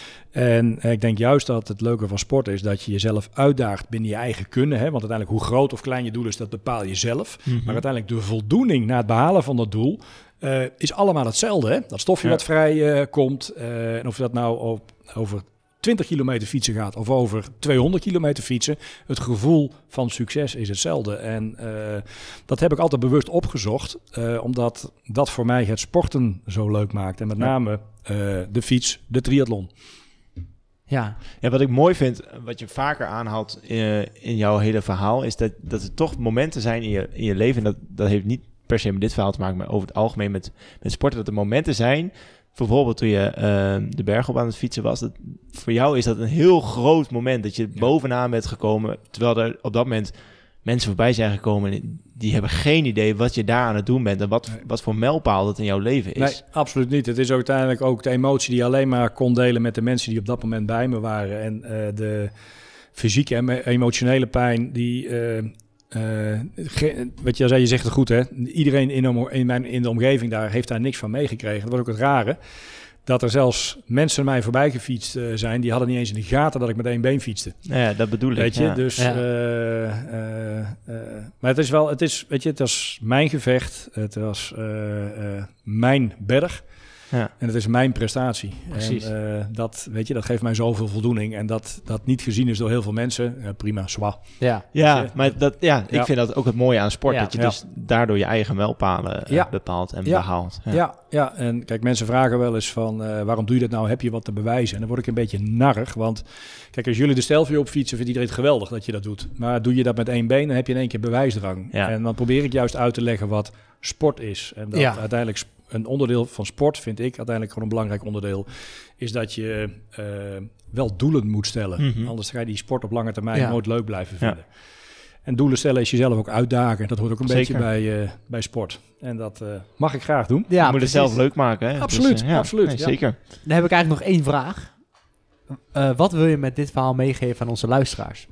En uh, ik denk juist dat het leuke van sport is dat je jezelf uitdaagt binnen je eigen kunnen. Hè? Want uiteindelijk hoe groot of klein je doel is, dat bepaal je zelf. Mm-hmm. Maar uiteindelijk de voldoening na het behalen van dat doel uh, is allemaal hetzelfde. Hè? Dat stofje Ja. wat vrij uh, komt. Uh, en of je dat nou op, over twintig kilometer fietsen gaat of over tweehonderd kilometer fietsen. Het gevoel van succes is hetzelfde. En uh, dat heb ik altijd bewust opgezocht. Uh, omdat dat voor mij het sporten zo leuk maakt. En met Ja. name uh, de fiets, de triathlon. Ja, Ja, wat ik mooi vind, wat je vaker aanhaalt uh, in jouw hele verhaal, is dat, dat er toch momenten zijn in je, in je leven, en dat, dat heeft niet per se met dit verhaal te maken, maar over het algemeen met, met sporten, dat er momenten zijn, bijvoorbeeld toen je uh, de berg op aan het fietsen was, dat, voor jou is dat een heel groot moment, dat je Ja. bovenaan bent gekomen, terwijl er op dat moment mensen voorbij zijn gekomen en die hebben geen idee wat je daar aan het doen bent en wat, Nee. wat voor mijlpaal dat in jouw leven is. Nee, absoluut niet. Het is uiteindelijk ook de emotie die je alleen maar kon delen met de mensen die op dat moment bij me waren. En uh, de fysieke en emotionele pijn die... Uh, uh, ge- wat je zei, je zegt het goed, hè? Iedereen in, om, in, mijn, in de omgeving daar heeft daar niks van meegekregen. Dat was ook het rare. Dat er zelfs mensen mij voorbij gefietst uh, zijn, die hadden niet eens in de gaten dat ik met één been fietste. Nou ja, dat bedoel ik. Weet je, ja. dus... Ja. Uh, uh, uh, maar het is wel, het is, weet je, het was mijn gevecht. Het was uh, uh, mijn berg. Ja. En het is mijn prestatie. Precies. En uh, dat, weet je, dat geeft mij zoveel voldoening. En dat dat niet gezien is door heel veel mensen. Uh, prima, zwaar. ja. Ja, je? maar dat, ja, ik Ja. vind dat ook het mooie aan sport. Ja. Dat je Ja. dus daardoor je eigen mijlpalen uh, Ja. bepaalt en Ja. behaalt. Ja. Ja. ja, en kijk, mensen vragen wel eens van... Uh, waarom doe je dat nou? Heb je wat te bewijzen? En dan word ik een beetje narrig. Want kijk, als jullie de Stelvio op fietsen, vindt iedereen het geweldig dat je dat doet. Maar doe je dat met één been, dan heb je in één keer bewijsdrang. Ja. En dan probeer ik juist uit te leggen wat sport is. En dat Ja. uiteindelijk sp- een onderdeel van sport, vind ik uiteindelijk gewoon een belangrijk onderdeel, is dat je uh, wel doelen moet stellen. Mhm. Anders ga je die sport op lange termijn Ja. nooit leuk blijven Ja. vinden. En doelen stellen is jezelf ook uitdagen. Dat hoort ook een Zeker. beetje bij, uh, bij sport. En dat uh, mag ik graag doen. Ja, je moet het precies. zelf leuk maken. Hè? Absoluut, Dus, uh, ja, absoluut, nee, ja. Zeker. Dan heb ik eigenlijk nog één vraag. Uh, wat wil je met dit verhaal meegeven aan onze luisteraars?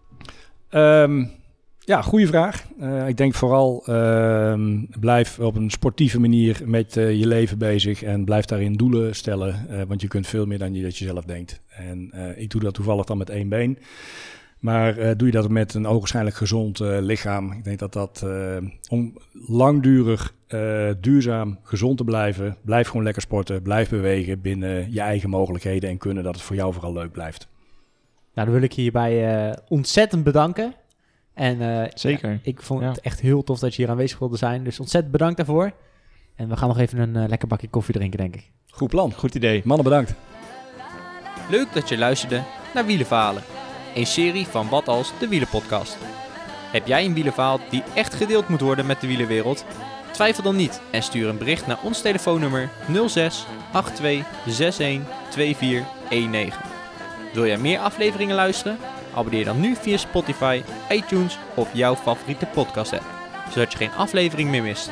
Um, ja, goede vraag. Uh, ik denk vooral uh, blijf op een sportieve manier met uh, je leven bezig en blijf daarin doelen stellen. Uh, want je kunt veel meer dan je dat je zelf denkt. En uh, ik doe dat toevallig dan met één been. Maar uh, doe je dat met een ogenschijnlijk gezond uh, lichaam. Ik denk dat dat uh, om langdurig, uh, duurzaam, gezond te blijven. Blijf gewoon lekker sporten, blijf bewegen binnen je eigen mogelijkheden en kunnen dat het voor jou vooral leuk blijft. Nou, dan wil ik je hierbij uh, ontzettend bedanken. En uh, Zeker. ja, ik vond Ja. het echt heel tof dat je hier aanwezig wilde zijn. Dus ontzettend bedankt daarvoor. En we gaan nog even een uh, lekker bakje koffie drinken, denk ik. Goed plan. Goed idee. Mannen, bedankt. Leuk dat je luisterde naar Wielenverhalen. Een serie van Wat Als, de Wielenpodcast. Heb jij een wielenverhaal die echt gedeeld moet worden met de wielerwereld? Twijfel dan niet en stuur een bericht naar ons telefoonnummer nul zes acht twee zes een twee vier een negen. Wil jij meer afleveringen luisteren? Abonneer dan nu via Spotify, iTunes of jouw favoriete podcast app, zodat je geen aflevering meer mist.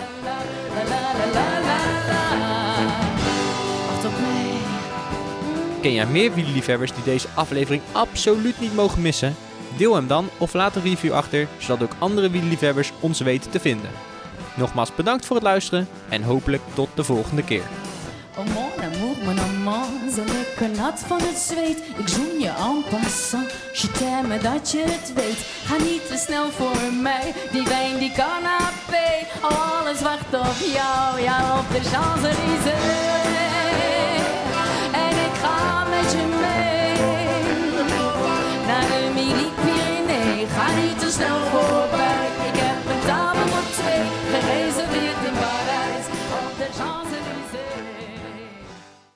Wacht op mij. Ken jij meer wielerliefhebbers die deze aflevering absoluut niet mogen missen? Deel hem dan of laat een review achter, zodat ook andere wielerliefhebbers ons weten te vinden. Nogmaals bedankt voor het luisteren en hopelijk tot de volgende keer. Oh mon amour, mon amant, zo lekker nat van het zweet. Ik zoen je en passant, je t'aime dat je het weet. Ga niet te snel voor mij, die wijn die canapé. Oh, alles wacht op jou, ja op de Champs-Élysées. En ik ga met je mee.